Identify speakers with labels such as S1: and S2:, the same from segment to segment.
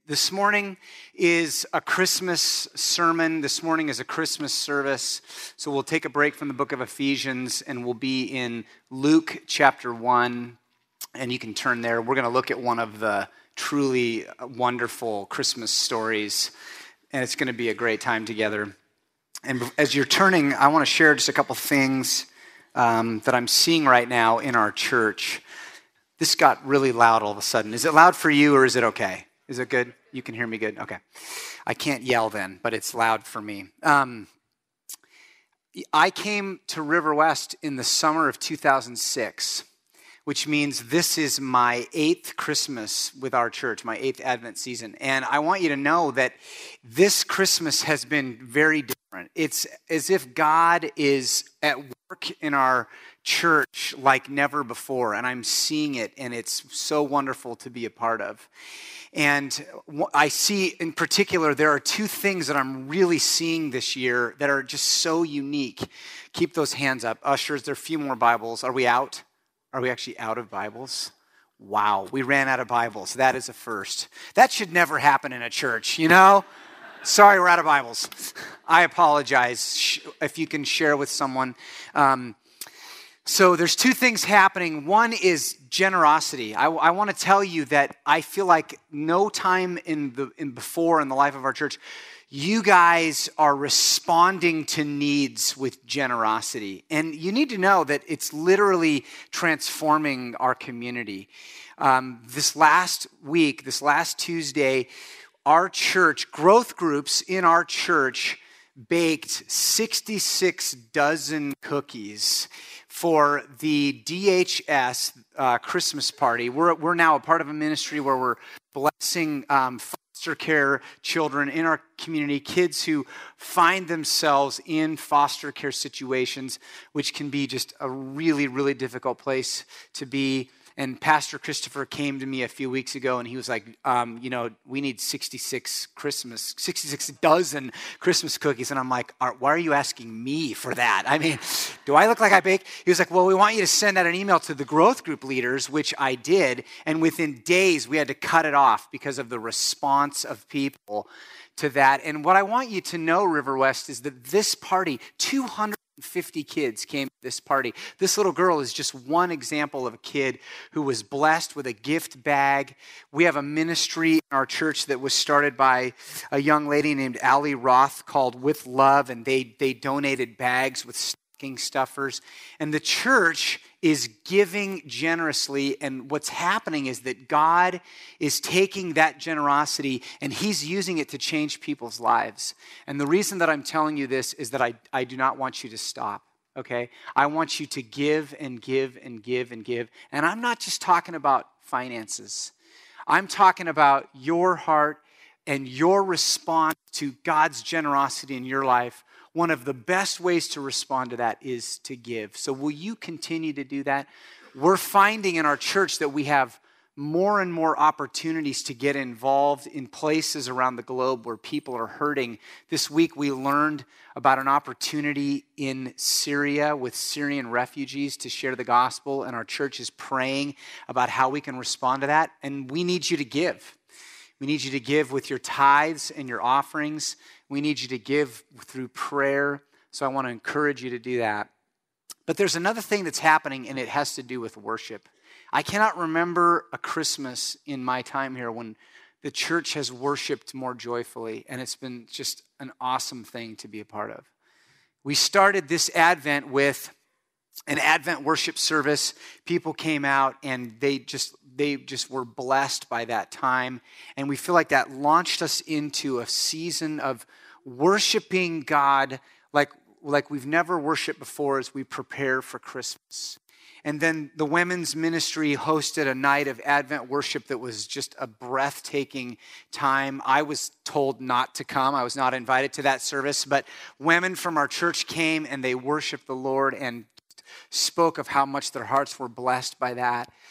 S1: This morning is a Christmas sermon. This morning is a Christmas service. So we'll take a break from the book of Ephesians and we'll be in Luke chapter 1. And you can turn there. We're going to look at one of the truly wonderful Christmas stories. And it's going to be a great time together. And as you're turning, I want to share just a couple things that I'm seeing right now in our church. This got really loud all of a sudden. Is it loud for you or is it okay? Is it good? You can hear me good? Okay. I can't yell then, but it's loud for me. I came to River West in the summer of 2006, which means this is my 8th Christmas with our church, my 8th Advent season. And I want you to know that this Christmas has been very different. It's as if God is at work in our church like never before, and I'm seeing it, and it's so wonderful to be a part of. And I see, in particular, there are two things that I'm really seeing this year that are just so unique. Keep those hands up. Ushers, there are a few more Bibles. Are we out? Are we actually out of Bibles? Wow, we ran out of Bibles. That is a first. That should never happen in a church, you know? Sorry, we're out of Bibles. I apologize if you can share with someone. So there's two things happening. One is generosity. I want to tell you that I feel like no time before in the life of our church, you guys are responding to needs with generosity. And you need to know that it's literally transforming our community. This last Tuesday, our church, growth groups in our church baked 66 dozen cookies for the DHS Christmas party. We're now a part of a ministry where we're blessing foster care children in our community, kids who find themselves in foster care situations, which can be just a really, really difficult place to be. And Pastor Christopher came to me a few weeks ago and he was like, we need 66 dozen Christmas cookies. And I'm like, why are you asking me for that? I mean, do I look like I bake? He was like, well, we want you to send out an email to the growth group leaders, which I did. And within days, we had to cut it off because of the response of people to that. And what I want you to know, River West, is that this party, 250 kids came to this party. This little girl is just one example of a kid who was blessed with a gift bag. We have a ministry in our church that was started by a young lady named Allie Roth called With Love, and they donated bags with stocking stuffers. And the church is giving generously, and what's happening is that God is taking that generosity and he's using it to change people's lives. And the reason that I'm telling you this is that I do not want you to stop, okay? I want you to give and give and give and give. And I'm not just talking about finances. I'm talking about your heart and your response to God's generosity in your life. One of the best ways to respond to that is to give. So will you continue to do that? We're finding in our church that we have more and more opportunities to get involved in places around the globe where people are hurting. This week we learned about an opportunity in Syria with Syrian refugees to share the gospel, and our church is praying about how we can respond to that. And we need you to give. We need you to give with your tithes and your offerings. We need you to give through prayer. So I want to encourage you to do that. But there's another thing that's happening, and it has to do with worship. I cannot remember a Christmas in my time here when the church has worshiped more joyfully, and it's been just an awesome thing to be a part of. We started this Advent with an Advent worship service. People came out and they just were blessed by that time. And we feel like that launched us into a season of worshiping God like we've never worshiped before as we prepare for Christmas. And then the women's ministry hosted a night of Advent worship that was just a breathtaking time. I was told not to come. I was not invited to that service, but women from our church came and they worshiped the Lord and spoke of how much their hearts were blessed by that.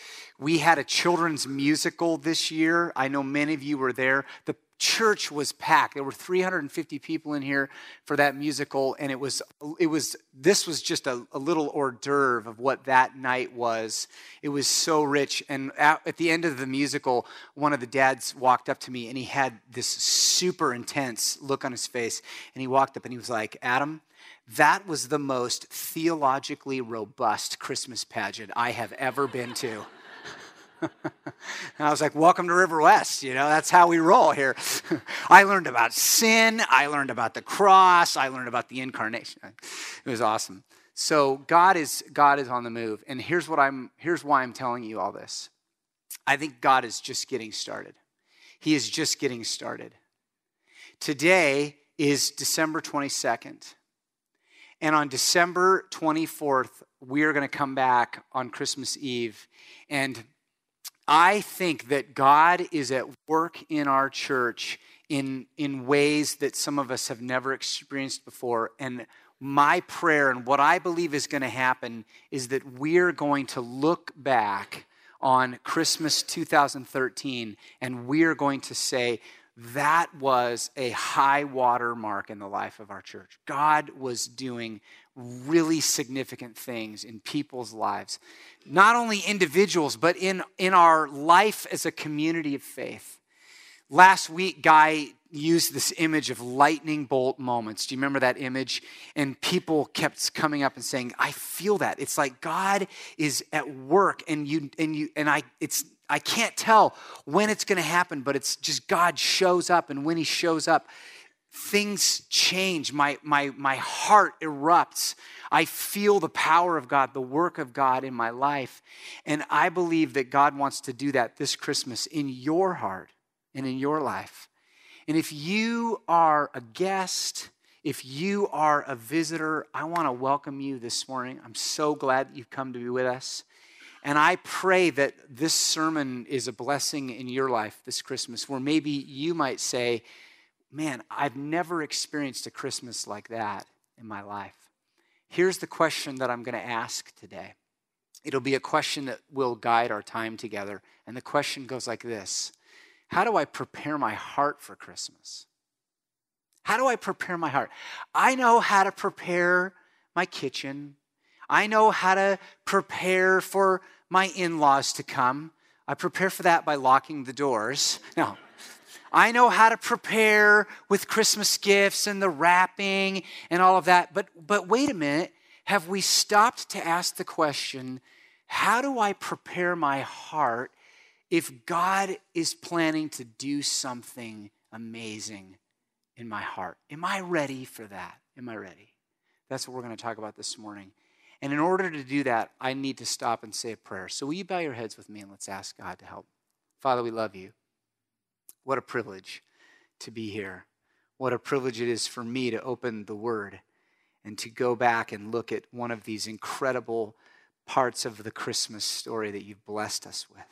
S1: We had a children's musical this year. I know many of you were there. The church was packed. There were 350 people in here for that musical, and this was just a little hors d'oeuvre of what that night was. It was so rich. And at the end of the musical, one of the dads walked up to me, and he had this super intense look on his face. And he walked up and he was like, Adam, that was the most theologically robust Christmas pageant I have ever been to. And I was like, welcome to River West. That's how we roll here. I learned about sin. I learned about the cross. I learned about the incarnation. It was awesome. So God is on the move. And here's why I'm telling you all this. I think God is just getting started. He is just getting started. Today is December 22nd. And on December 24th, we are going to come back on Christmas Eve. And I think that God is at work in our church in ways that some of us have never experienced before. And my prayer and what I believe is going to happen is that we're going to look back on Christmas 2013 and we're going to say, that was a high water mark in the life of our church. God was doing really significant things in people's lives. Not only individuals, but in our life as a community of faith. Last week, Guy used this image of lightning bolt moments. Do you remember that image? And people kept coming up and saying, I feel that. It's like God is at work I can't tell when it's going to happen, but it's just God shows up, and when he shows up, things change. My heart erupts. I feel the power of God, the work of God in my life. And I believe that God wants to do that this Christmas in your heart and in your life. And if you are a guest, if you are a visitor, I want to welcome you this morning. I'm so glad that you've come to be with us. And I pray that this sermon is a blessing in your life this Christmas, where maybe you might say, man, I've never experienced a Christmas like that in my life. Here's the question that I'm going to ask today. It'll be a question that will guide our time together. And the question goes like this. How do I prepare my heart for Christmas? How do I prepare my heart? I know how to prepare my kitchen. I know how to prepare for my in-laws to come. I prepare for that by locking the doors. No. I know how to prepare with Christmas gifts and the wrapping and all of that. But wait a minute. Have we stopped to ask the question, how do I prepare my heart if God is planning to do something amazing in my heart? Am I ready for that? Am I ready? That's what we're going to talk about this morning. And in order to do that, I need to stop and say a prayer. So will you bow your heads with me and let's ask God to help. Father, we love you. What a privilege to be here. What a privilege it is for me to open the Word and to go back and look at one of these incredible parts of the Christmas story that you've blessed us with.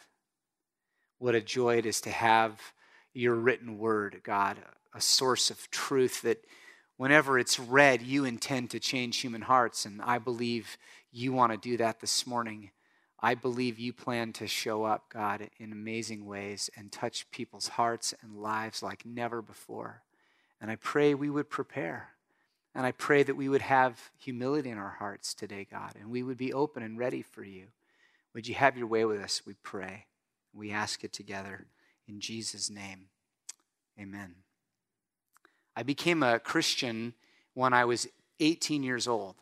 S1: What a joy it is to have your written Word, God, a source of truth that whenever it's read, you intend to change human hearts, and I believe you want to do that this morning. I believe you plan to show up, God, in amazing ways and touch people's hearts and lives like never before. And I pray we would prepare, and I pray that we would have humility in our hearts today, God, and we would be open and ready for you. Would you have your way with us, we pray. We ask it together in Jesus' name. Amen. I became a Christian when I was 18 years old.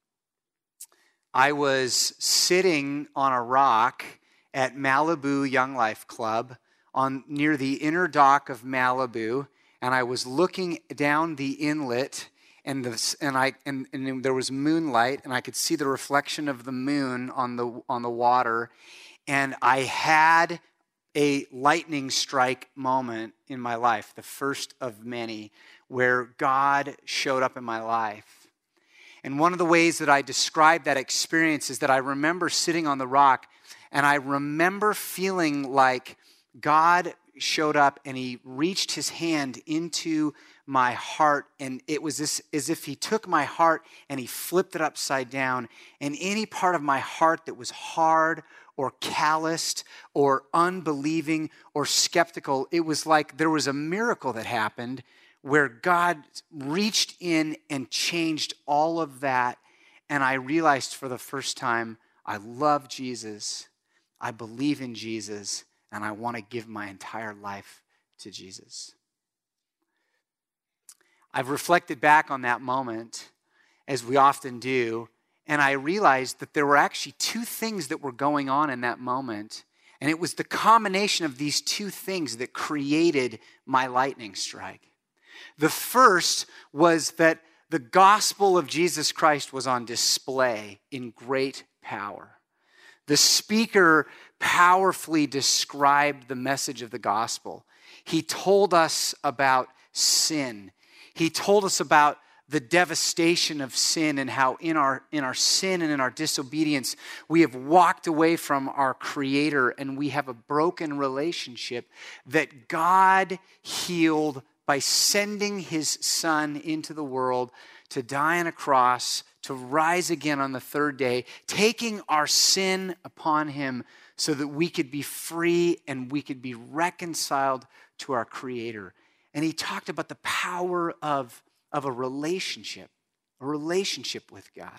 S1: I was sitting on a rock at Malibu Young Life Club near the inner dock of Malibu, and I was looking down the inlet, and there was moonlight, and I could see the reflection of the moon on the water, and I had a lightning strike moment in my life, the first of many, where God showed up in my life. And one of the ways that I describe that experience is that I remember sitting on the rock and I remember feeling like God showed up and he reached his hand into my heart, and it was this as if he took my heart and he flipped it upside down, and any part of my heart that was hard or calloused or unbelieving or skeptical, it was like there was a miracle that happened where God reached in and changed all of that, and I realized for the first time, I love Jesus, I believe in Jesus, and I want to give my entire life to Jesus. I've reflected back on that moment, as we often do, and I realized that there were actually two things that were going on in that moment, and it was the combination of these two things that created my lightning strike. The first was that the gospel of Jesus Christ was on display in great power. The speaker powerfully described the message of the gospel. He told us about sin. He told us about the devastation of sin and how in our sin and in our disobedience, we have walked away from our Creator and we have a broken relationship that God healed by sending his Son into the world to die on a cross, to rise again on the third day, taking our sin upon him so that we could be free and we could be reconciled to our Creator. And he talked about the power of a relationship with God.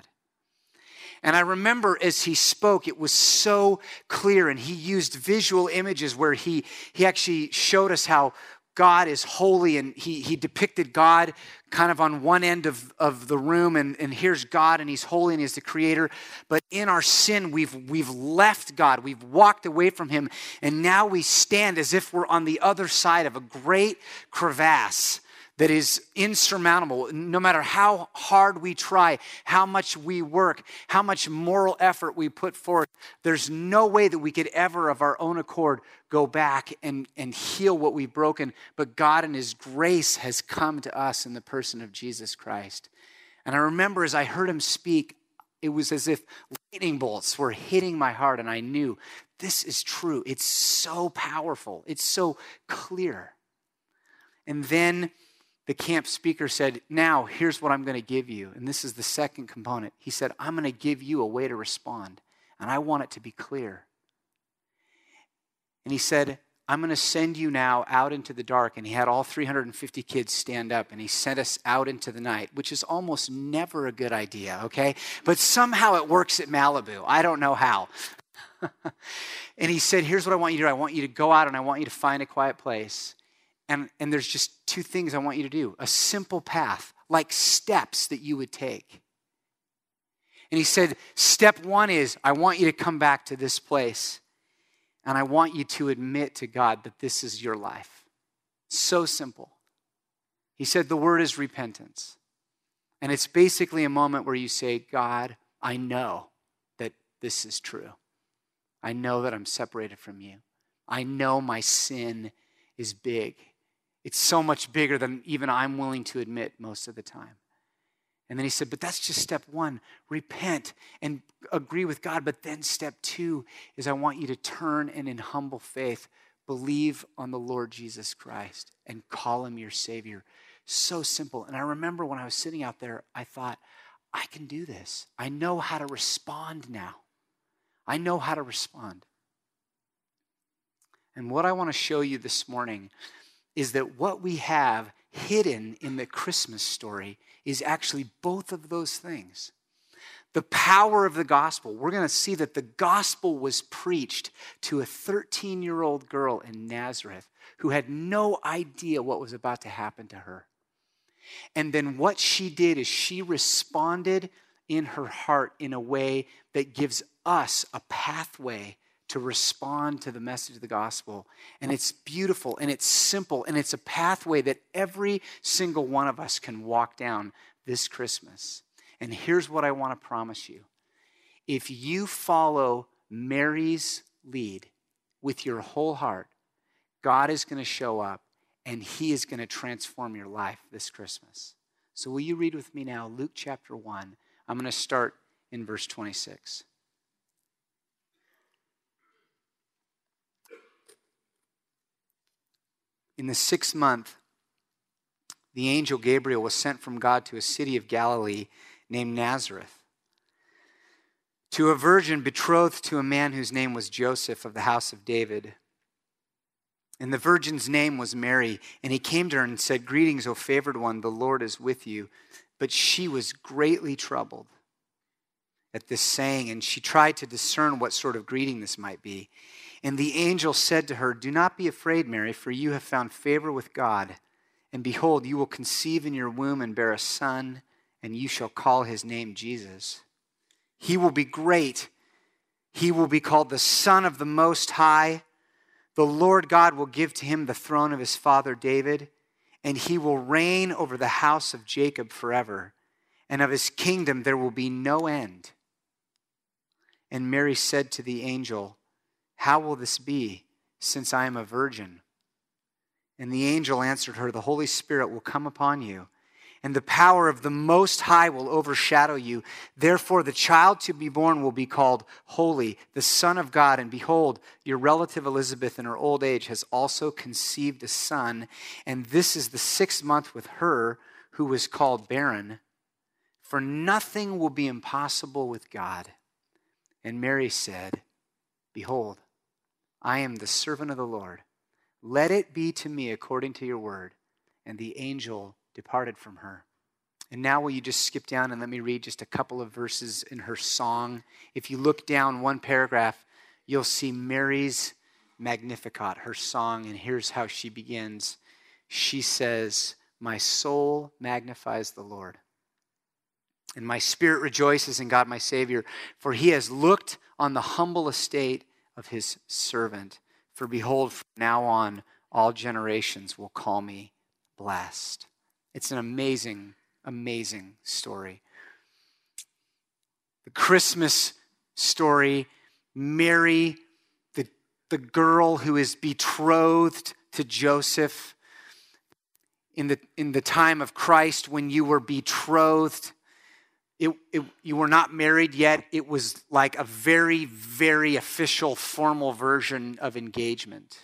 S1: And I remember as he spoke, it was so clear, and he used visual images where he actually showed us how God is holy, and he depicted God kind of on one end of the room, and here's God, and he's holy, and he's the Creator. But in our sin, we've left God, we've walked away from him, and now we stand as if we're on the other side of a great crevasse that is insurmountable. No matter how hard we try, how much we work, how much moral effort we put forth, there's no way that we could ever of our own accord go back and heal what we've broken. But God in his grace has come to us in the person of Jesus Christ. And I remember as I heard him speak, it was as if lightning bolts were hitting my heart, and I knew this is true. It's so powerful. It's so clear. And then the camp speaker said, now here's what I'm going to give you. And this is the second component. He said, I'm going to give you a way to respond. And I want it to be clear. And he said, I'm going to send you now out into the dark. And he had all 350 kids stand up. And he sent us out into the night, which is almost never a good idea, okay? But somehow it works at Malibu. I don't know how. And he said, here's what I want you to do. I want you to go out and I want you to find a quiet place. And there's just two things I want you to do. A simple path, like steps that you would take. And he said, step one is, I want you to come back to this place. And I want you to admit to God that this is your life. So simple. He said the word is repentance. And it's basically a moment where you say, God, I know that this is true. I know that I'm separated from you. I know my sin is big. It's so much bigger than even I'm willing to admit most of the time. And then he said, but that's just step one. Repent and agree with God. But then step two is I want you to turn and in humble faith, believe on the Lord Jesus Christ and call him your Savior. So simple. And I remember when I was sitting out there, I thought, I can do this. I know how to respond now. I know how to respond. And what I want to show you this morning is that what we have hidden in the Christmas story is actually both of those things. The power of the gospel. We're going to see that the gospel was preached to a 13-year-old girl in Nazareth who had no idea what was about to happen to her. And then what she did is she responded in her heart in a way that gives us a pathway to respond to the message of the gospel. And it's beautiful and it's simple and it's a pathway that every single one of us can walk down this Christmas. And here's what I want to promise you. If you follow Mary's lead with your whole heart, God is going to show up and he is going to transform your life this Christmas. So will you read with me now Luke chapter 1. I'm going to start in verse 26. In the 6th month, the angel Gabriel was sent from God to a city of Galilee named Nazareth, to a virgin betrothed to a man whose name was Joseph of the house of David. And the virgin's name was Mary. And he came to her and said, "Greetings, O favored one, the Lord is with you." But she was greatly troubled at this saying, and she tried to discern what sort of greeting this might be. And the angel said to her, "Do not be afraid, Mary, for you have found favor with God. And behold, you will conceive in your womb and bear a son, and you shall call his name Jesus. He will be great. He will be called the Son of the Most High. The Lord God will give to him the throne of his father David, and he will reign over the house of Jacob forever, and of his kingdom there will be no end." And Mary said to the angel, "How will this be, since I am a virgin?" And the angel answered her, "The Holy Spirit will come upon you, and the power of the Most High will overshadow you. Therefore, the child to be born will be called Holy, the Son of God. And behold, your relative Elizabeth in her old age has also conceived a son, and this is the 6th month with her who was called barren. For nothing will be impossible with God." And Mary said, "Behold, I am the servant of the Lord. Let it be to me according to your word." And the angel departed from her. And now will you just skip down and let me read just a couple of verses in her song. If you look down one paragraph, you'll see Mary's Magnificat, her song, and here's how she begins. She says, "My soul magnifies the Lord, and my spirit rejoices in God my Savior, for he has looked on the humble estate of his servant. For behold, from now on, all generations will call me blessed." It's an amazing, amazing story. The Christmas story, Mary, the girl who is betrothed to Joseph. In the time of Christ, when you were betrothed, you were not married yet. It was like a very, very official, formal version of engagement.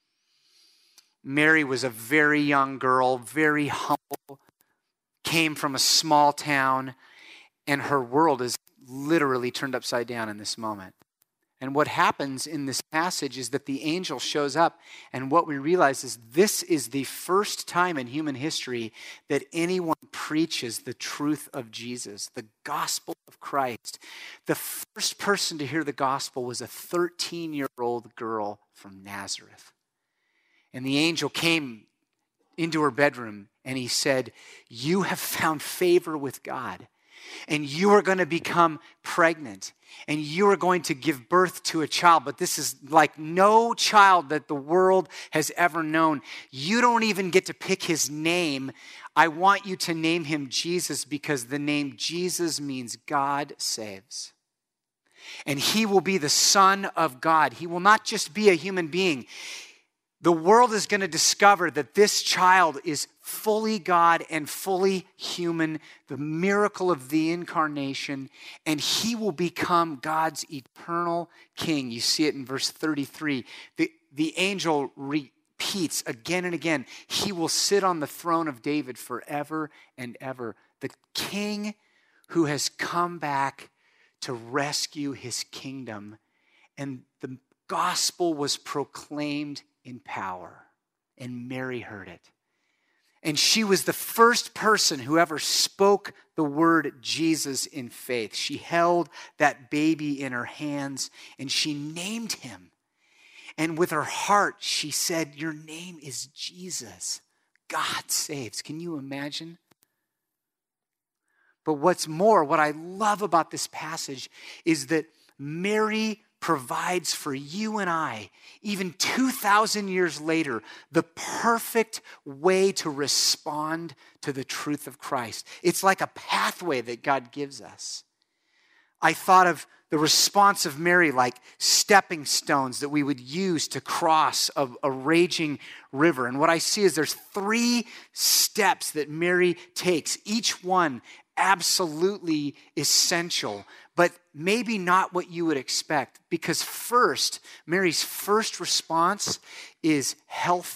S1: Mary was a very young girl, very humble, came from a small town, and her world is literally turned upside down in this moment. And what happens in this passage is that the angel shows up, and what we realize is this is the first time in human history that anyone preaches the truth of Jesus, the gospel of Christ. The first person to hear the gospel was a 13-year-old girl from Nazareth. And the angel came into her bedroom, and he said, "You have found favor with God, and you are going to become pregnant, and you are going to give birth to a child, but this is like no child that the world has ever known. You don't even get to pick his name. I want you to name him Jesus, because the name Jesus means God saves. And he will be the Son of God. He will not just be a human being. The world is going to discover that this child is fully God and fully human, the miracle of the incarnation, and he will become God's eternal king." You see it in verse 33. The angel repeats again and again, "He will sit on the throne of David forever and ever." The king who has come back to rescue his kingdom. And the gospel was proclaimed in power, and Mary heard it. And she was the first person who ever spoke the word Jesus in faith. She held that baby in her hands, and she named him. And with her heart, she said, "Your name is Jesus. God saves." Can you imagine? But what's more, what I love about this passage is that Mary provides for you and I, even 2,000 years later, the perfect way to respond to the truth of Christ. It's like a pathway that God gives us. I thought of the response of Mary like stepping stones that we would use to cross a raging river. And what I see is there's 3 steps that Mary takes, each one absolutely essential, but maybe not what you would expect. Because first, Mary's first response is healthy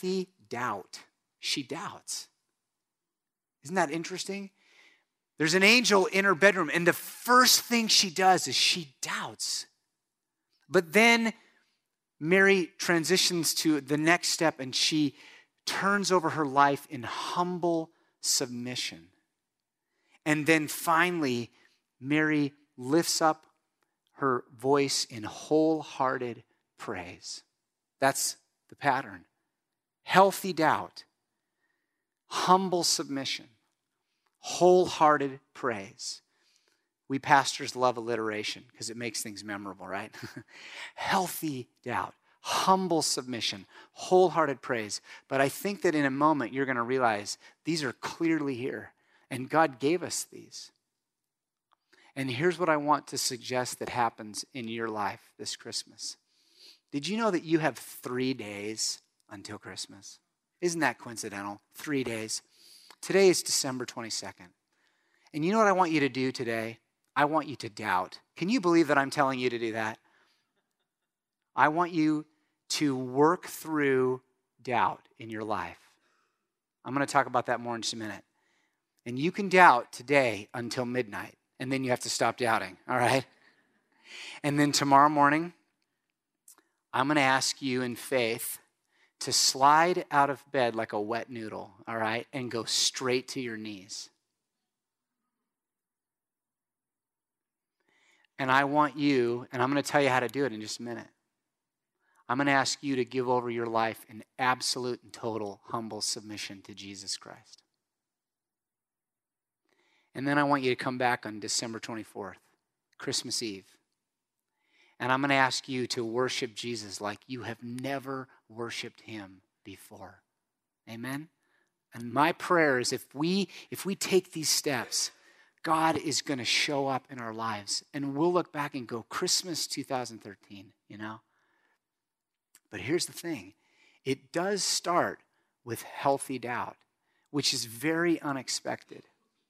S1: doubt. She doubts. Isn't that interesting? There's an angel in her bedroom, and the first thing she does is she doubts. But then Mary transitions to the next step, and she turns over her life in humble submission. And then finally, Mary lifts up her voice in wholehearted praise. That's the pattern. Healthy doubt, humble submission, wholehearted praise. We pastors love alliteration because it makes things memorable, right? Healthy doubt, humble submission, wholehearted praise. But I think that in a moment you're going to realize these are clearly here, and God gave us these. And here's what I want to suggest that happens in your life this Christmas. Did you know that you have 3 days until Christmas? Isn't that coincidental? 3 days. Today is December 22nd. And you know what I want you to do today? I want you to doubt. Can you believe that I'm telling you to do that? I want you to work through doubt in your life. I'm going to talk about that more in just a minute. And you can doubt today until midnight, and then you have to stop doubting, all right? And then tomorrow morning, I'm going to ask you in faith to slide out of bed like a wet noodle, all right, and go straight to your knees. And I want you, and I'm going to tell you how to do it in just a minute. I'm going to ask you to give over your life in absolute and total humble submission to Jesus Christ. And then I want you to come back on December 24th, Christmas Eve. And I'm going to ask you to worship Jesus like you have never worshiped him before. Amen? And my prayer is if we take these steps, God is going to show up in our lives. And we'll look back and go, Christmas 2013, you know? But here's the thing. It does start with healthy doubt, which is very unexpected.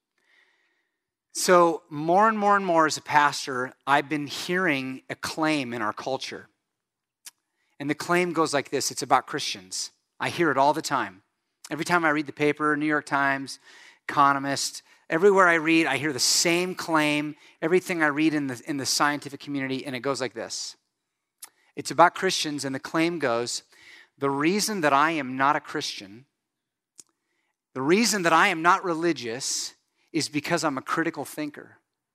S1: So more and more and more as a pastor, I've been hearing a claim in our culture. And the claim goes like this. It's about Christians. I hear it all the time. Every time I read the paper, New York Times, Economist, everywhere I read, I hear the same claim. Everything I read in the scientific community, and it goes like this. It's about Christians, and the claim goes, the reason that I am not a Christian, the reason that I am not religious is because I'm a critical thinker.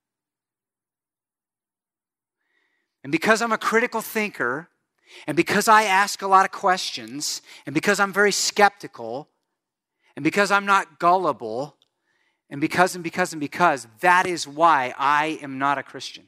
S1: And because I'm a critical thinker, and because I ask a lot of questions, and because I'm very skeptical, and because I'm not gullible, and because, that is why I am not a Christian.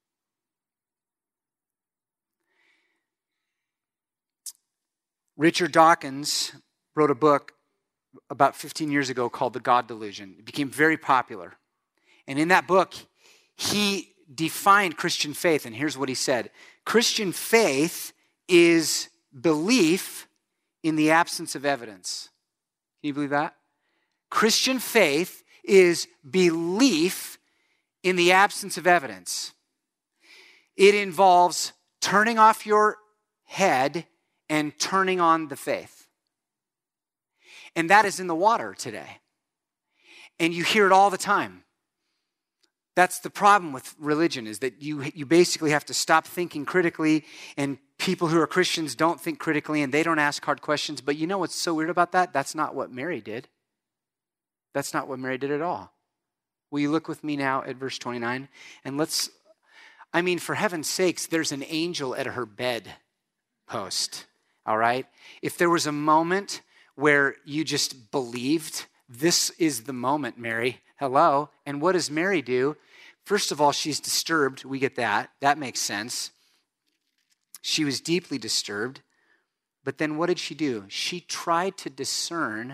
S1: Richard Dawkins wrote a book about 15 years ago called The God Delusion. It became very popular. And in that book, he defined Christian faith, and here's what he said. Christian faith is belief in the absence of evidence. Can you believe that? Christian faith is belief in the absence of evidence. It involves turning off your head and turning on the faith. And that is in the water today. And you hear it all the time. That's the problem with religion, is that you basically have to stop thinking critically, and people who are Christians don't think critically, and they don't ask hard questions. But you know what's so weird about that? That's not what Mary did. That's not what Mary did at all. Will you look with me now at verse 29? And for heaven's sakes, there's an angel at her bed post, all right? If there was a moment where you just believed, this is the moment, Mary. Hello. And what does Mary do? First of all, she's disturbed. We get that. That makes sense. She was deeply disturbed. But then what did she do? She tried to discern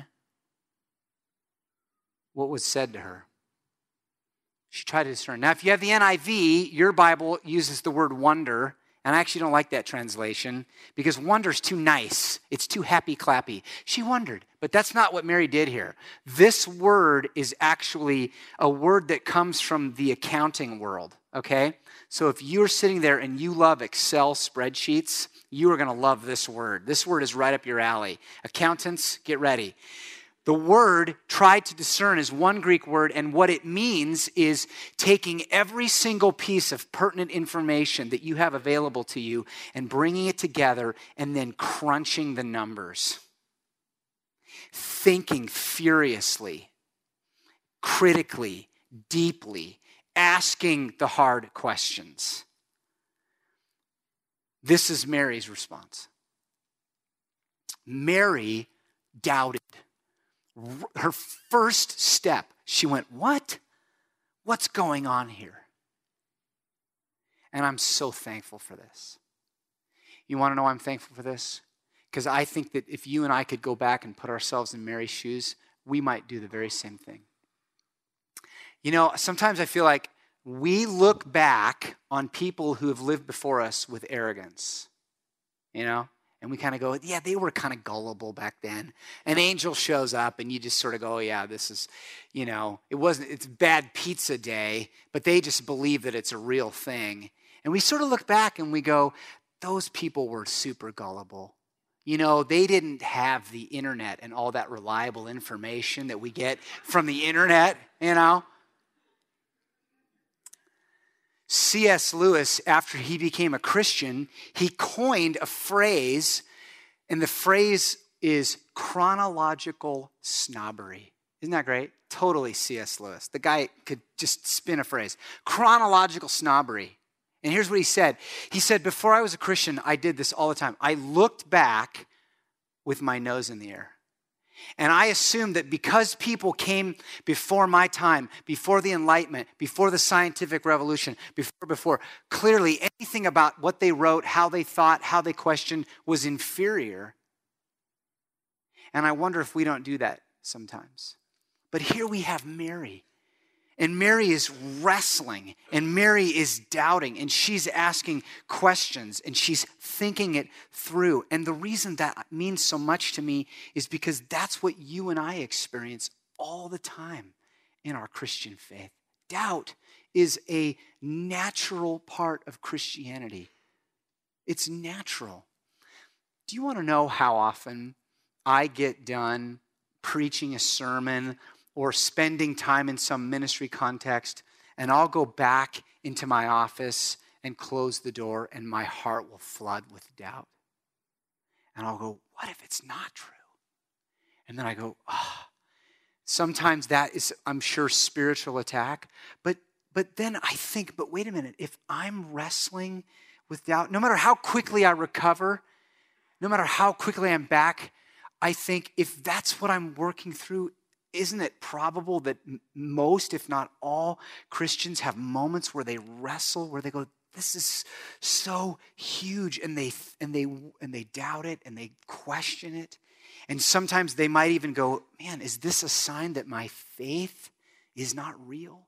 S1: what was said to her. She tried to discern. Now, if you have the NIV, your Bible uses the word wonder, And I actually don't like that translation because wonder's too nice. It's too happy-clappy. She wondered, but that's not what Mary did here. This word is actually a word that comes from the accounting world, okay? So if you're sitting there and you love Excel spreadsheets, you are going to love this word. This word is right up your alley. Accountants, get ready. The word "try to discern" is one Greek word, and what it means is taking every single piece of pertinent information that you have available to you and bringing it together and then crunching the numbers. Thinking furiously, critically, deeply, asking the hard questions. This is Mary's response. Mary doubted. Her first step, she went, what? What's going on here? And I'm so thankful for this. You want to know why I'm thankful for this? Because I think that if you and I could go back and put ourselves in Mary's shoes, we might do the very same thing. You know, sometimes I feel like we look back on people who have lived before us with arrogance, you know? And we kind of go, yeah, they were kind of gullible back then. An angel shows up and you just sort of go, oh, yeah, this is, you know, it's bad pizza day, but they just believe that it's a real thing. And we sort of look back and we go, those people were super gullible. You know, they didn't have the internet and all that reliable information that we get from the internet, you know. C.S. Lewis, after he became a Christian, he coined a phrase, and the phrase is chronological snobbery. Isn't that great? Totally C.S. Lewis. The guy could just spin a phrase. Chronological snobbery. And here's what he said. He said, before I was a Christian, I did this all the time. I looked back with my nose in the air. And I assumed that because people came before my time, before the Enlightenment, before the scientific revolution, before, clearly anything about what they wrote, how they thought, how they questioned was inferior. And I wonder if we don't do that sometimes. But here we have Mary. And Mary is wrestling, and Mary is doubting, and she's asking questions, and she's thinking it through. And the reason that means so much to me is because that's what you and I experience all the time in our Christian faith. Doubt is a natural part of Christianity. It's natural. Do you want to know how often I get done preaching a sermon or spending time in some ministry context, and I'll go back into my office and close the door, and my heart will flood with doubt. And I'll go, what if it's not true? And then I go, sometimes that is, I'm sure, spiritual attack. But then I think, but wait a minute, if I'm wrestling with doubt, no matter how quickly I recover, no matter how quickly I'm back, I think if that's what I'm working through, isn't it probable that most, if not all, Christians have moments where they wrestle, where they go, this is so huge, and they doubt it, and they question it. And sometimes they might even go, man, is this a sign that my faith is not real?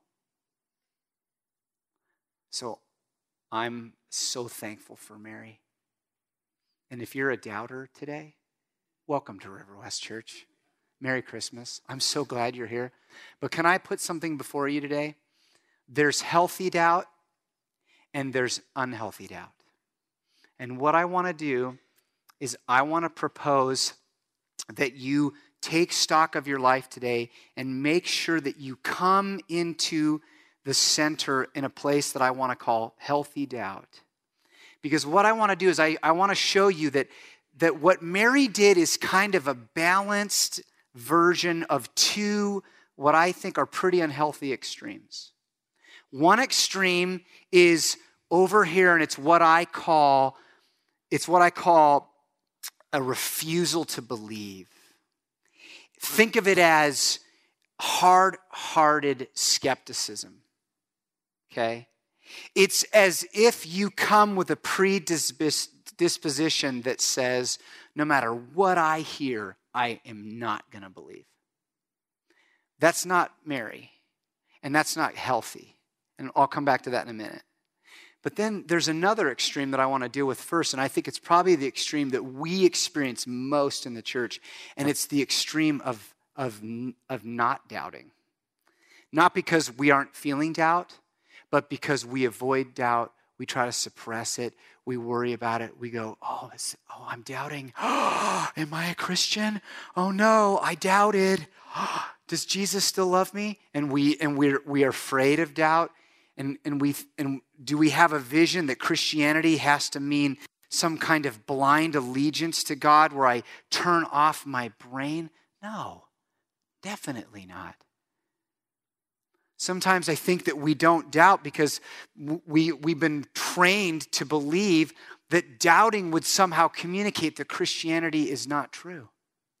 S1: So I'm so thankful for Mary. And if you're a doubter today, welcome to River West Church. Merry Christmas. I'm so glad you're here. But can I put something before you today? There's healthy doubt and there's unhealthy doubt. And what I want to do is I want to propose that you take stock of your life today and make sure that you come into the center in a place that I want to call healthy doubt. Because what I want to do is I want to show you that what Mary did is kind of a balanced version of two, what I think are pretty unhealthy extremes. One extreme is over here, and it's what I call a refusal to believe. Think of it as hard-hearted skepticism. Okay? It's as if you come with a predisposition that says, no matter what I hear, I am not going to believe. That's not Mary, and that's not healthy. And I'll come back to that in a minute. But then there's another extreme that I want to deal with first, and I think it's probably the extreme that we experience most in the church, and it's the extreme of not doubting. Not because we aren't feeling doubt, but because we avoid doubt, we try to suppress it, we worry about it, we go, I'm doubting. Am I a Christian? Oh no, I doubted. Does Jesus still love me? And we're afraid of doubt. And do we have a vision that Christianity has to mean some kind of blind allegiance to God where I turn off my brain? No, definitely not. Sometimes I think that we don't doubt because we've been trained to believe that doubting would somehow communicate that Christianity is not true.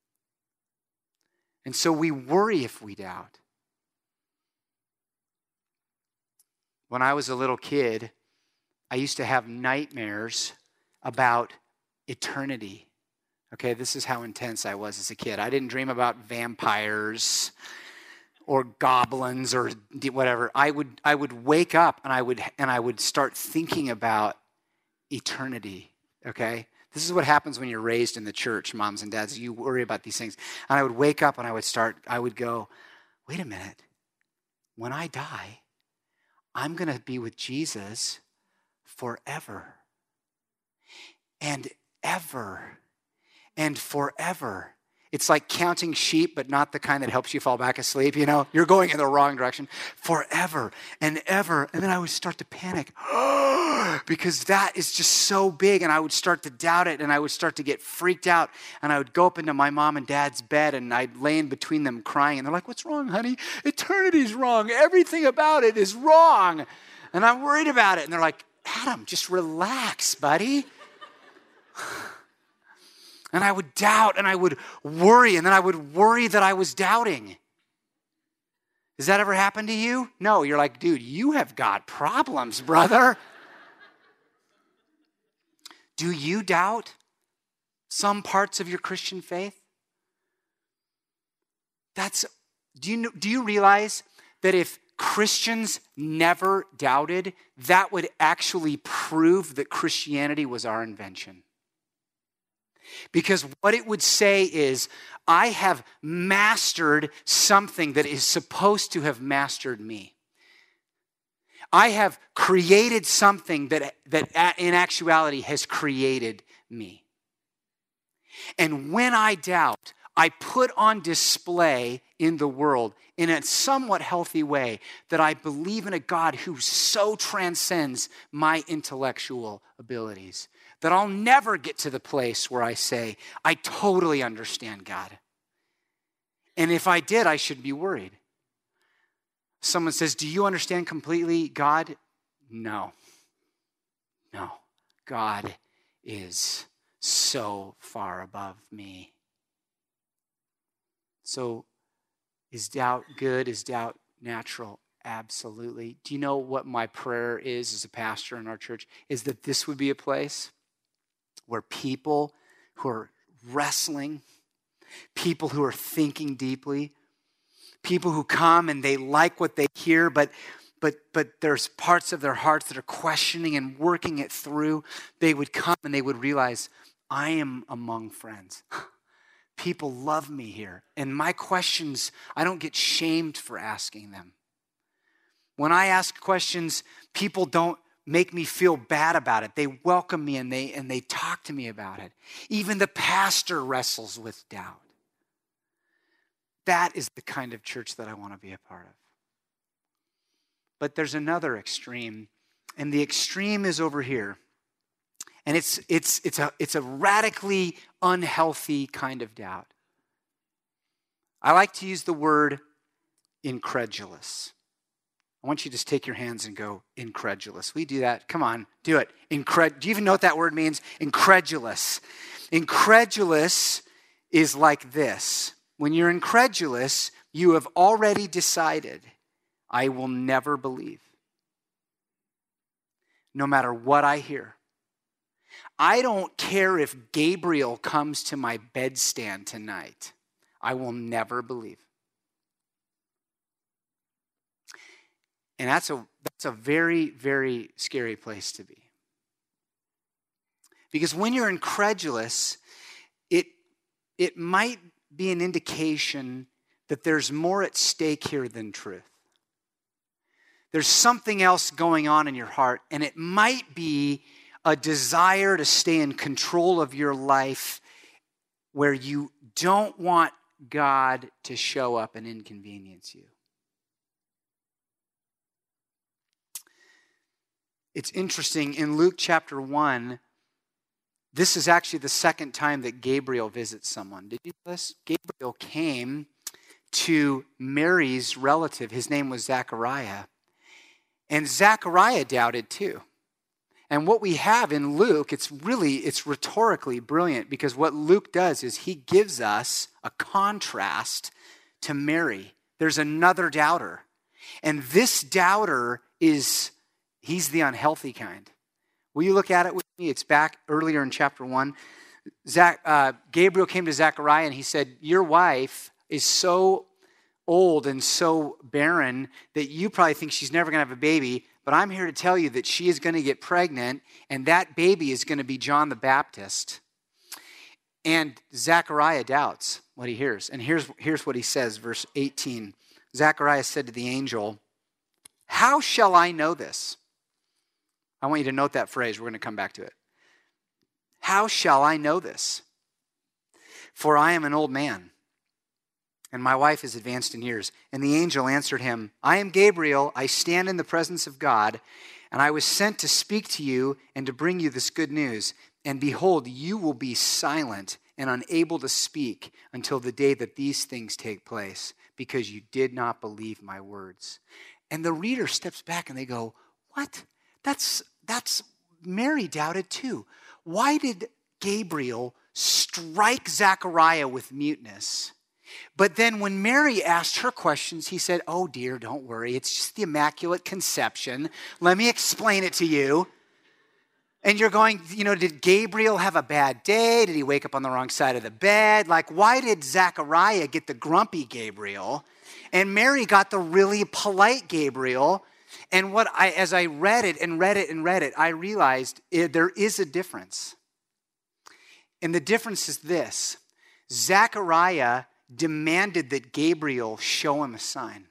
S1: And so we worry if we doubt. When I was a little kid, I used to have nightmares about eternity. Okay, this is how intense I was as a kid. I didn't dream about vampires or goblins or whatever. I would wake up and I would start thinking about eternity. Okay? This is what happens when you're raised in the church, moms and dads. You worry about these things. And I would wake up and I would go, wait a minute. When I die, I'm going to be with Jesus forever and ever and forever. It's like counting sheep, but not the kind that helps you fall back asleep, You're going in the wrong direction. Forever and ever. And then I would start to panic because that is just so big. And I would start to doubt it, and I would start to get freaked out. And I would go up into my mom and dad's bed, and I'd lay in between them crying. And they're like, what's wrong, honey? Eternity's wrong. Everything about it is wrong. And I'm worried about it. And they're like, Adam, just relax, buddy. And I would doubt, and I would worry, and then I would worry that I was doubting. Does that ever happen to you? No, you're like, dude, you have got problems, brother. Do you doubt some parts of your Christian faith? Do you realize that if Christians never doubted, that would actually prove that Christianity was our invention? Because what it would say is, I have mastered something that is supposed to have mastered me. I have created something that in actuality has created me. And when I doubt, I put on display in the world in a somewhat healthy way that I believe in a God who so transcends my intellectual abilities that I'll never get to the place where I say, I totally understand God. And if I did, I should be worried. Someone says, do you understand completely God? No. God is so far above me. So is doubt good? Is doubt natural? Absolutely. Do you know what my prayer is as a pastor in our church? Is that this would be a place where people who are wrestling, people who are thinking deeply, people who come and they like what they hear, but there's parts of their hearts that are questioning and working it through, they would come and they would realize, I am among friends. People love me here. And my questions, I don't get shamed for asking them. When I ask questions, people don't make me feel bad about it. They welcome me and they talk to me about it. Even the pastor wrestles with doubt. That is the kind of church that I want to be a part of. But there's another extreme, and the extreme is over here. And it's a radically unhealthy kind of doubt. I like to use the word incredulous. I want you to just take your hands and go, incredulous. We do that. Come on, do it. Do you even know what that word means? Incredulous. Incredulous is like this. When you're incredulous, you have already decided, I will never believe. No matter what I hear. I don't care if Gabriel comes to my bedstand tonight. I will never believe. And that's a very, very scary place to be. Because when you're incredulous, it might be an indication that there's more at stake here than truth. There's something else going on in your heart, and it might be a desire to stay in control of your life where you don't want God to show up and inconvenience you. It's interesting, in Luke chapter 1, this is actually the second time that Gabriel visits someone. Did you know this? Gabriel came to Mary's relative. His name was Zechariah. And Zechariah doubted too. And what we have in Luke, it's rhetorically brilliant, because what Luke does is he gives us a contrast to Mary. There's another doubter. And this doubter he's the unhealthy kind. Will you look at it with me? It's back earlier in chapter 1. Gabriel came to Zechariah and he said, your wife is so old and so barren that you probably think she's never going to have a baby, but I'm here to tell you that she is going to get pregnant, and that baby is going to be John the Baptist. And Zechariah doubts what he hears. And here's what he says, verse 18. Zechariah said to the angel, how shall I know this? I want you to note that phrase. We're going to come back to it. How shall I know this? For I am an old man, and my wife is advanced in years. And the angel answered him, I am Gabriel. I stand in the presence of God, and I was sent to speak to you and to bring you this good news. And behold, you will be silent and unable to speak until the day that these things take place, because you did not believe my words. And the reader steps back and they go, what? That's Mary doubted too. Why did Gabriel strike Zechariah with muteness? But then when Mary asked her questions, he said, oh dear, don't worry. It's just the Immaculate Conception. Let me explain it to you. And you're going, did Gabriel have a bad day? Did he wake up on the wrong side of the bed? Like, why did Zechariah get the grumpy Gabriel? And Mary got the really polite Gabriel. And as I read it, I realized there is a difference. And the difference is this. Zechariah demanded that Gabriel show him a sign.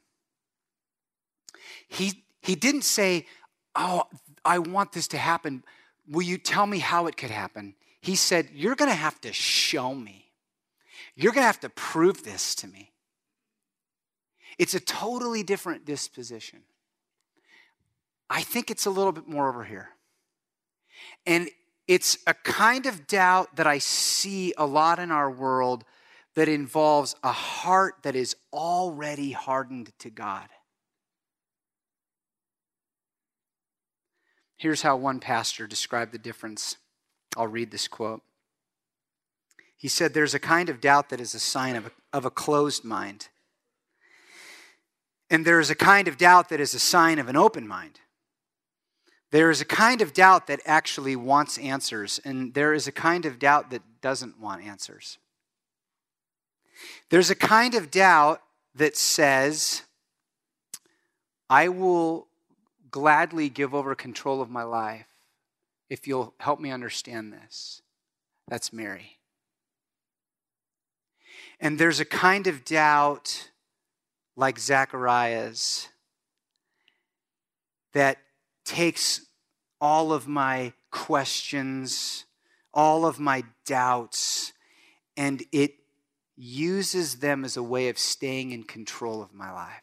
S1: He didn't say, oh, I want this to happen. Will you tell me how it could happen? He said, you're going to have to show me. You're going to have to prove this to me. It's a totally different disposition. I think it's a little bit more over here. And it's a kind of doubt that I see a lot in our world that involves a heart that is already hardened to God. Here's how one pastor described the difference. I'll read this quote. He said, there's a kind of doubt that is a sign of a closed mind. And there is a kind of doubt that is a sign of an open mind. There is a kind of doubt that actually wants answers, and there is a kind of doubt that doesn't want answers. There's a kind of doubt that says, I will gladly give over control of my life if you'll help me understand this. That's Mary. And there's a kind of doubt like Zechariah's that takes all of my questions, all of my doubts, and it uses them as a way of staying in control of my life.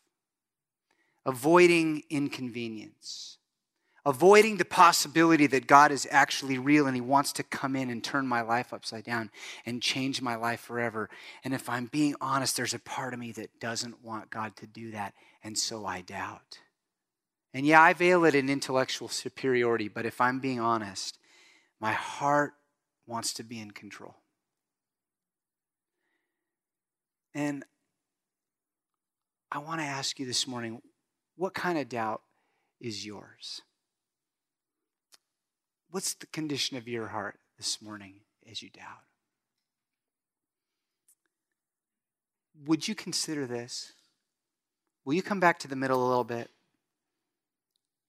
S1: Avoiding inconvenience. Avoiding the possibility that God is actually real and he wants to come in and turn my life upside down and change my life forever. And if I'm being honest, there's a part of me that doesn't want God to do that, and so I doubt. And yeah, I veil it in intellectual superiority, but if I'm being honest, my heart wants to be in control. And I want to ask you this morning, what kind of doubt is yours? What's the condition of your heart this morning as you doubt? Would you consider this? Will you come back to the middle a little bit?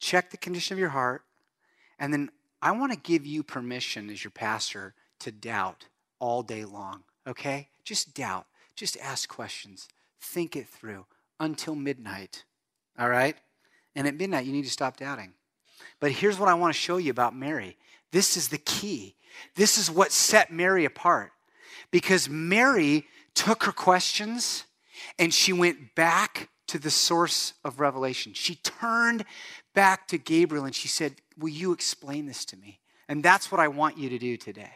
S1: check the condition of your heart, and then I want to give you permission as your pastor to doubt all day long, okay? Just doubt. Just ask questions. Think it through until midnight, all right? And at midnight, you need to stop doubting. But here's what I want to show you about Mary. This is the key. This is what set Mary apart. Because Mary took her questions and she went back to the source of revelation. She turned back to Gabriel and she said, will you explain this to me? And that's what I want you to do today.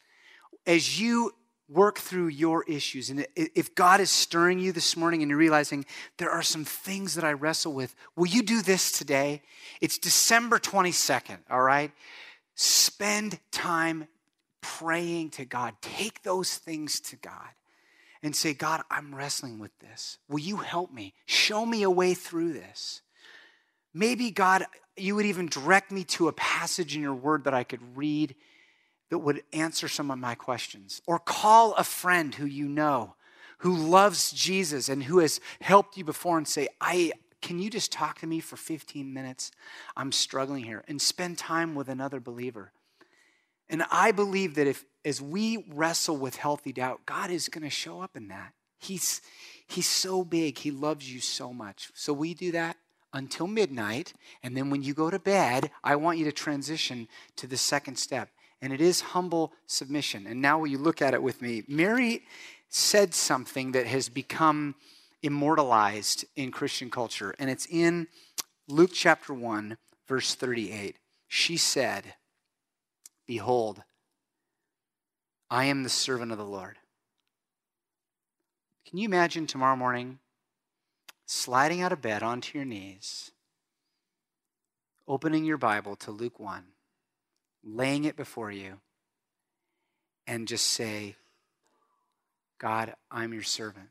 S1: As you work through your issues, and if God is stirring you this morning and you're realizing there are some things that I wrestle with, will you do this today? It's December 22nd, all right? Spend time praying to God. Take those things to God and say, God, I'm wrestling with this. Will you help me? Show me a way through this. Maybe, God, you would even direct me to a passage in your word that I could read that would answer some of my questions. Or call a friend who you know, who loves Jesus and who has helped you before and say, can you just talk to me for 15 minutes? I'm struggling here. And spend time with another believer. And I believe that as we wrestle with healthy doubt, God is going to show up in that. He's so big. He loves you so much. So we do that until midnight. And then when you go to bed, I want you to transition to the second step. And it is humble submission. And now will you look at it with me? Mary said something that has become immortalized in Christian culture. And it's in Luke chapter 1, verse 38. She said, behold, I am the servant of the Lord. Can you imagine tomorrow morning sliding out of bed onto your knees, opening your Bible to Luke 1, laying it before you, and just say, God, I'm your servant.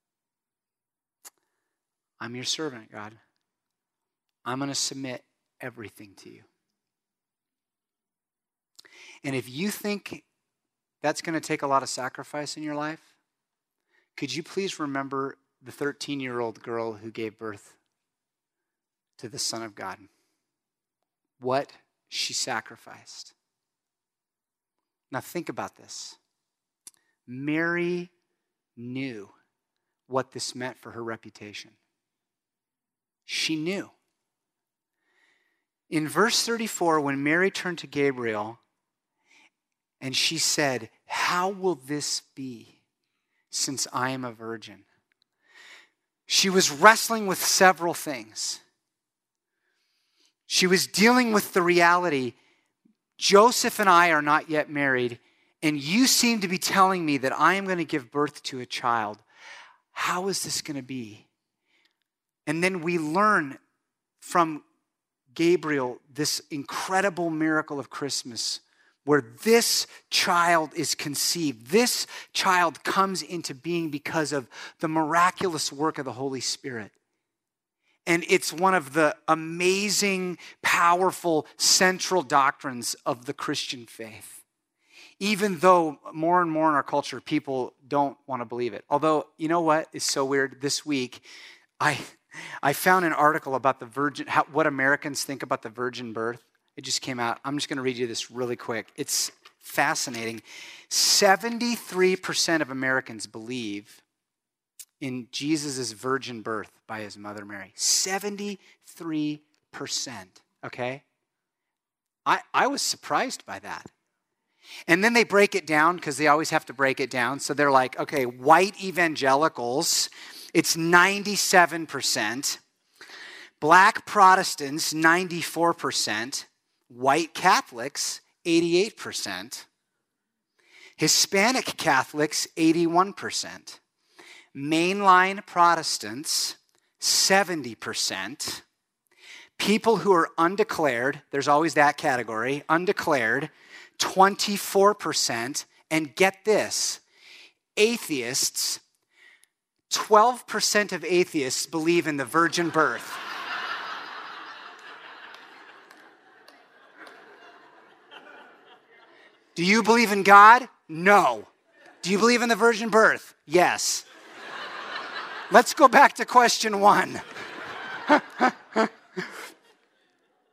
S1: I'm your servant, God. I'm going to submit everything to you. And if you think that's going to take a lot of sacrifice in your life, could you please remember the 13-year-old girl who gave birth to the Son of God? What she sacrificed. Now think about this. Mary knew what this meant for her reputation. She knew. In verse 34, when Mary turned to Gabriel and she said, how will this be since I am a virgin? She was wrestling with several things. She was dealing with the reality, Joseph and I are not yet married, and you seem to be telling me that I am going to give birth to a child. How is this going to be? And then we learn from Gabriel this incredible miracle of Christmas where this child is conceived. This child comes into being because of the miraculous work of the Holy Spirit. And it's one of the amazing, powerful, central doctrines of the Christian faith. Even though more and more in our culture, people don't want to believe it. Although, you know what is so weird? This week, I found an article about the virgin, what Americans think about the virgin birth. It just came out. I'm just going to read you this really quick. It's fascinating. 73% of Americans believe in Jesus' virgin birth by his mother Mary. 73%, okay? I was surprised by that. And then they break it down because they always have to break it down. So they're like, okay, white evangelicals, it's 97%. Black Protestants, 94%. White Catholics, 88%. Hispanic Catholics, 81%. Mainline Protestants, 70%. People who are undeclared, there's always that category, undeclared, 24%. And get this, atheists, 12% of atheists believe in the virgin birth. Do you believe in God? No. Do you believe in the virgin birth? Yes. Let's go back to question 1.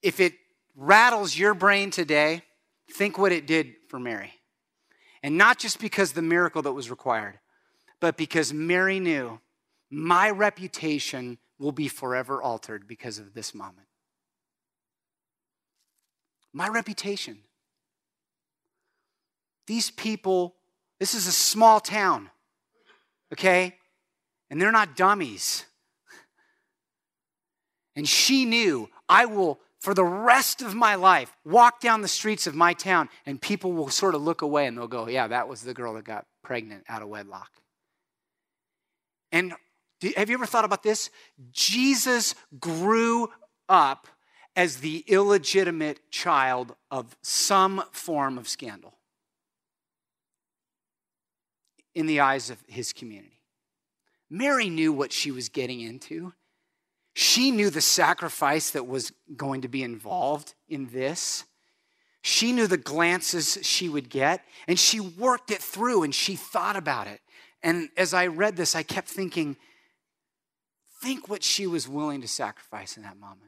S1: if it rattles your brain today, think what it did for Mary. And not just because the miracle that was required, but because Mary knew my reputation will be forever altered because of this moment. My reputation. These people, this is a small town, okay? And they're not dummies. And she knew, I will, for the rest of my life, walk down the streets of my town and people will sort of look away and they'll go, yeah, that was the girl that got pregnant out of wedlock. And have you ever thought about this? Jesus grew up as the illegitimate child of some form of scandal in the eyes of his community. Mary knew what she was getting into. She knew the sacrifice that was going to be involved in this. She knew the glances she would get, and she worked it through, and she thought about it. And as I read this, I kept thinking, think what she was willing to sacrifice in that moment.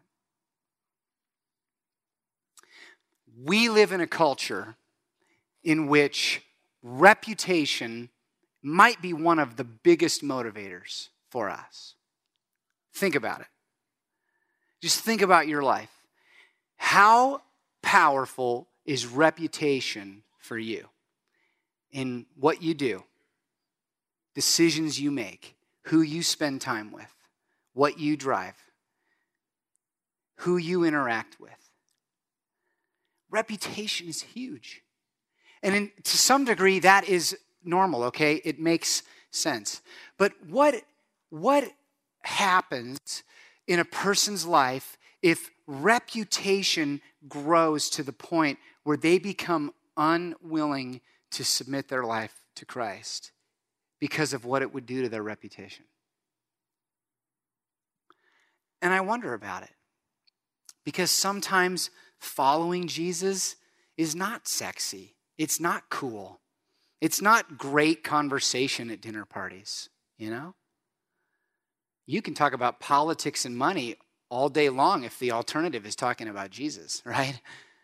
S1: We live in a culture in which reputation might be one of the biggest motivators for us. Think about it. Just think about your life. How powerful is reputation for you in what you do, decisions you make, who you spend time with, what you drive, who you interact with? Reputation is huge. And to some degree, that is normal, okay? It makes sense. But what happens in a person's life if reputation grows to the point where they become unwilling to submit their life to Christ because of what it would do to their reputation? And I wonder about it. Because sometimes following Jesus is not sexy. It's not cool. It's not great conversation at dinner parties, you know? You can talk about politics and money all day long if the alternative is talking about Jesus, right?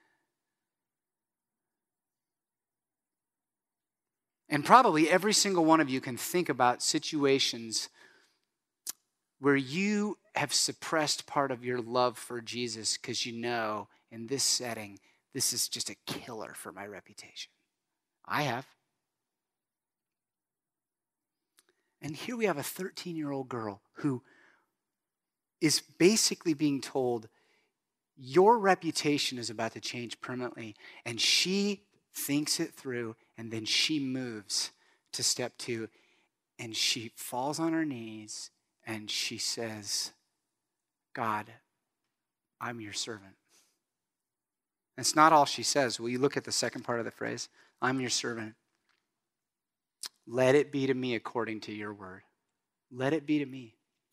S1: And probably every single one of you can think about situations where you have suppressed part of your love for Jesus because you know in this setting, this is just a killer for my reputation. I have. And here we have a 13-year-old girl who is basically being told, your reputation is about to change permanently. And she thinks it through, and then she moves to step 2. And she falls on her knees, and she says, God, I'm your servant. That's not all she says. Will you look at the second part of the phrase? I'm your servant. Let it be to me according to your word. Let it be to me.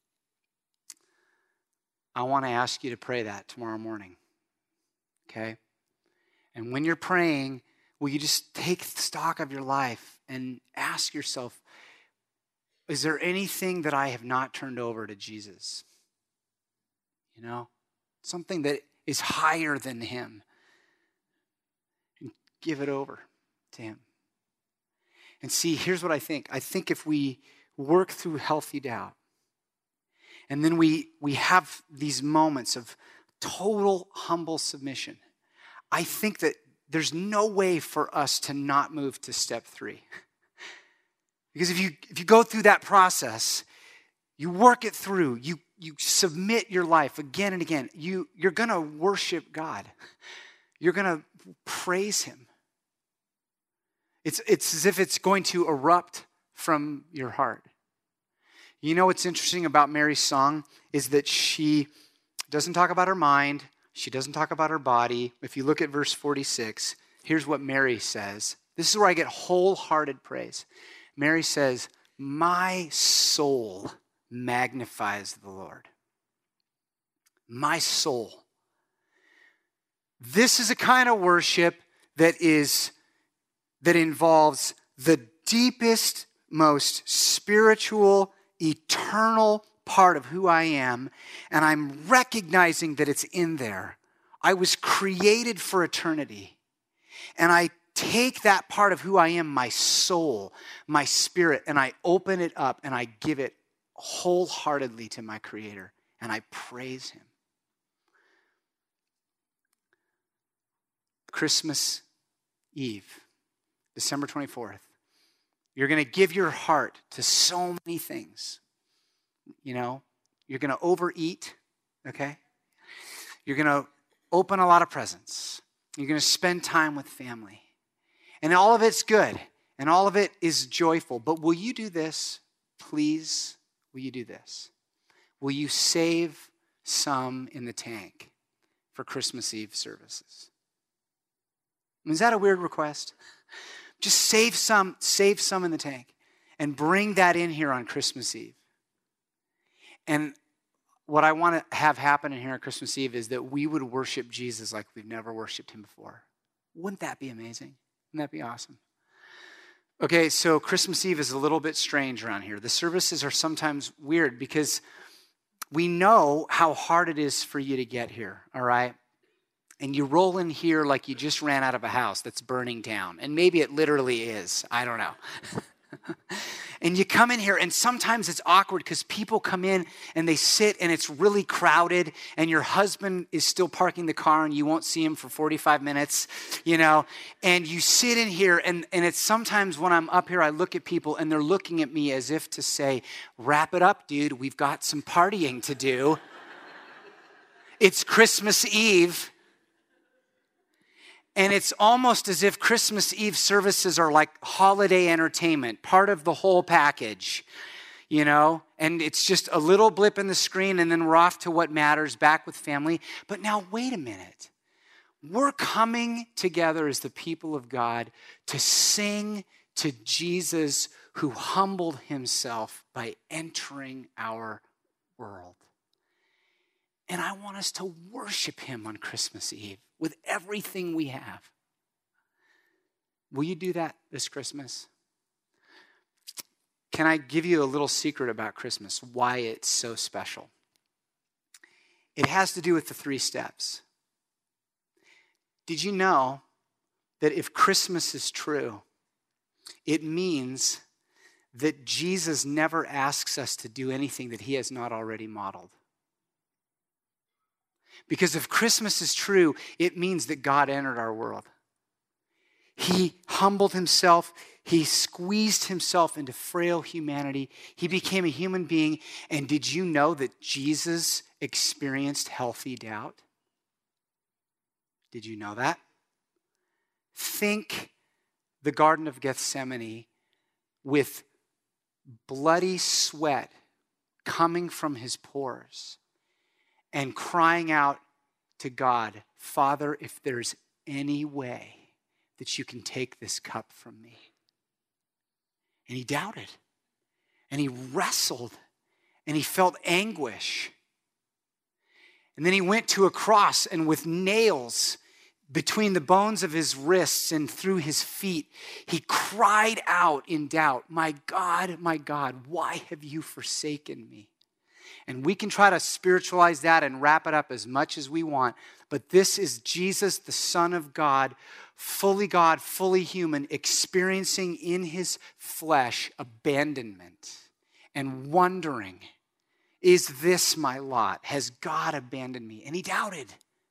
S1: I want to ask you to pray that tomorrow morning. Okay? And when you're praying, will you just take stock of your life and ask yourself, is there anything that I have not turned over to Jesus? You know? Something that is higher than him. And give it over to him. And see, here's what I think. I think if we work through healthy doubt, and then we have these moments of total humble submission, I think that there's no way for us to not move to step 3. Because if you go through that process, you work it through, you submit your life again and again, you're going to worship God. You're going to praise him. It's as if it's going to erupt from your heart. You know what's interesting about Mary's song is that she doesn't talk about her mind. She doesn't talk about her body. If you look at verse 46, here's what Mary says. This is where I get wholehearted praise. Mary says, my soul magnifies the Lord. My soul. This is a kind of worship that involves the deepest, most spiritual, eternal part of who I am, and I'm recognizing that it's in there. I was created for eternity. And I take that part of who I am, my soul, my spirit, and I open it up and I give it wholeheartedly to my Creator. And I praise Him. Christmas Eve, December 24th. You're going to give your heart to so many things. You know, you're going to overeat, okay? You're going to open a lot of presents. You're going to spend time with family. And all of it's good. And all of it is joyful. But will you do this? Please, will you do this? Will you save some in the tank for Christmas Eve services? Is that a weird request? Just save some in the tank and bring that in here on Christmas Eve. And what I want to have happen in here on Christmas Eve is that we would worship Jesus like we've never worshiped Him before. Wouldn't that be amazing? Wouldn't that be awesome? Okay, so Christmas Eve is a little bit strange around here. The services are sometimes weird because we know how hard it is for you to get here, all right? And you roll in here like you just ran out of a house that's burning down. And maybe it literally is. I don't know. And you come in here, and sometimes it's awkward because people come in and they sit and it's really crowded, and your husband is still parking the car and you won't see him for 45 minutes, you know, and you sit in here, and it's sometimes when I'm up here, I look at people and they're looking at me as if to say, wrap it up, dude, we've got some partying to do. It's Christmas Eve. And it's almost as if Christmas Eve services are like holiday entertainment, part of the whole package, you know? And it's just a little blip in the screen and then we're off to what matters, back with family. But now, wait a minute. We're coming together as the people of God to sing to Jesus who humbled Himself by entering our world. And I want us to worship Him on Christmas Eve with everything we have. Will you do that this Christmas? Can I give you a little secret about Christmas, why it's so special? It has to do with the 3 steps. Did you know that if Christmas is true, it means that Jesus never asks us to do anything that He has not already modeled? Because if Christmas is true, it means that God entered our world. He humbled Himself. He squeezed Himself into frail humanity. He became a human being. And did you know that Jesus experienced healthy doubt? Did you know that? Think the Garden of Gethsemane with bloody sweat coming from His pores, and crying out to God, Father, if there's any way that You can take this cup from me. And He doubted. And He wrestled. And He felt anguish. And then He went to a cross, and with nails between the bones of His wrists and through His feet, He cried out in doubt, my God, why have You forsaken me? And we can try to spiritualize that and wrap it up as much as we want. But this is Jesus, the Son of God, fully human, experiencing in His flesh abandonment and wondering, is this my lot? Has God abandoned me? And He doubted.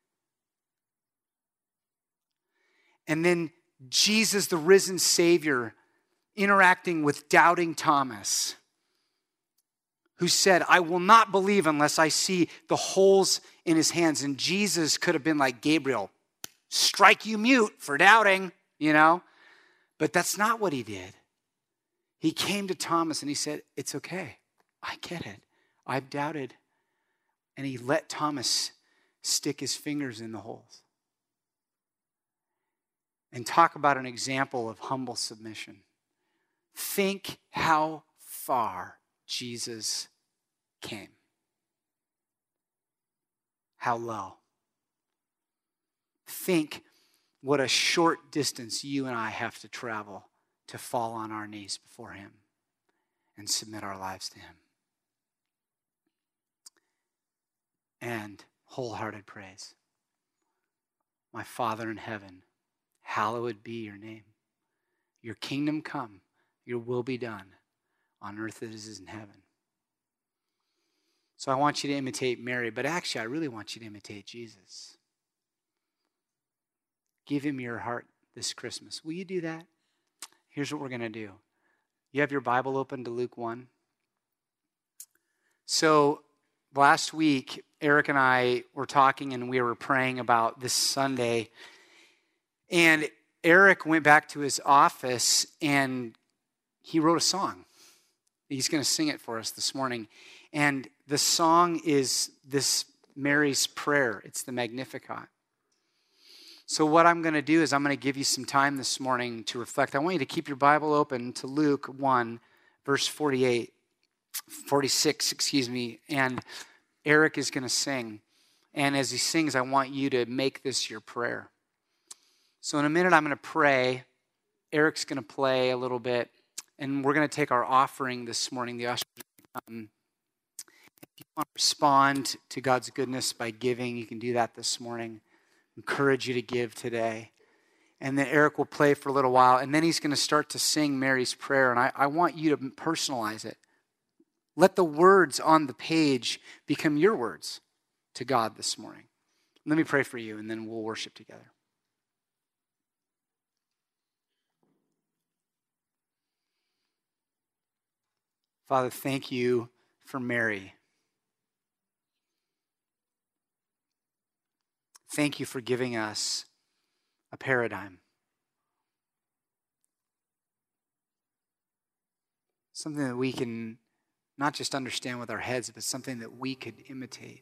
S1: And then Jesus, the risen Savior, interacting with doubting Thomas, who said, I will not believe unless I see the holes in His hands. And Jesus could have been like Gabriel, strike you mute for doubting, you know. But that's not what He did. He came to Thomas and He said, it's okay. I get it. I've doubted. And He let Thomas stick his fingers in the holes. And talk about an example of humble submission. Think how far Jesus came. How low. Think what a short distance you and I have to travel to fall on our knees before Him and submit our lives to Him. And wholehearted praise. My Father in heaven, hallowed be your name. Your kingdom come, your will be done on earth as it is in heaven. So I want you to imitate Mary, but actually I really want you to imitate Jesus. Give him your heart this Christmas. Will you do that? Here's what we're going to do. You have your Bible open to Luke 1. So last week, Eric and I were talking and we were praying about this Sunday. And Eric went back to his office and he wrote a song. He's going to sing it for us this morning. And the song is this Mary's prayer. It's the Magnificat. So what I'm going to do is I'm going to give you some time this morning to reflect. I want you to keep your Bible open to Luke 1, verse 46, and Eric is going to sing. And as he sings, I want you to make this your prayer. So in a minute, I'm going to pray. Eric's going to play a little bit, and we're going to take our offering this morning. The ushers are going to come. If you want to respond to God's goodness by giving, you can do that this morning. Encourage you to give today. And then Eric will play for a little while, and then he's going to start to sing Mary's prayer, and I want you to personalize it. Let the words on the page become your words to God this morning. Let me pray for you, and then we'll worship together. Father, thank you for Mary. Thank you for giving us a paradigm. Something that we can not just understand with our heads, but something that we could imitate.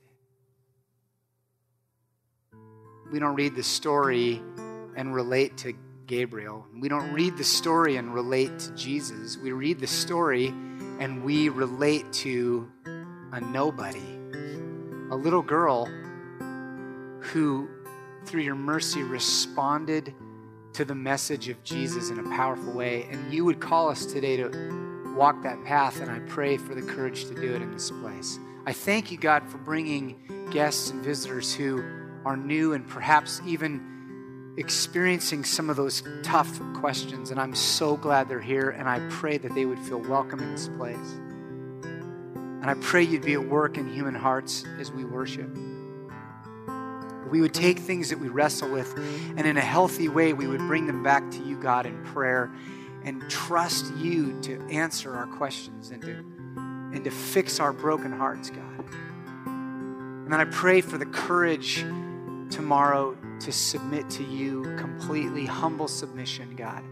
S1: We don't read the story and relate to Gabriel. We don't read the story and relate to Jesus. We read the story and we relate to a nobody, a little girl who, through your mercy, responded to the message of Jesus in a powerful way. And you would call us today to walk that path, and I pray for the courage to do it in this place. I thank you, God, for bringing guests and visitors who are new and perhaps even experiencing some of those tough questions. And I'm so glad they're here, and I pray that they would feel welcome in this place. And I pray you'd be at work in human hearts as we worship. We would take things that we wrestle with, and in a healthy way, we would bring them back to you, God, in prayer, and trust you to answer our questions and to fix our broken hearts, God. And then I pray for the courage tomorrow to submit to you completely, humble submission, God.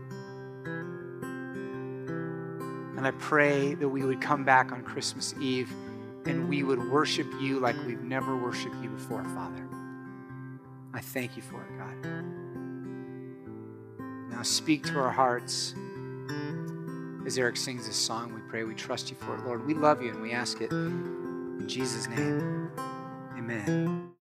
S1: And I pray that we would come back on Christmas Eve and we would worship you like we've never worshiped you before, Father. I thank you for it, God. Now speak to our hearts. As Eric sings this song, we pray, we trust you for it, Lord. We love you and we ask it in Jesus' name. Amen.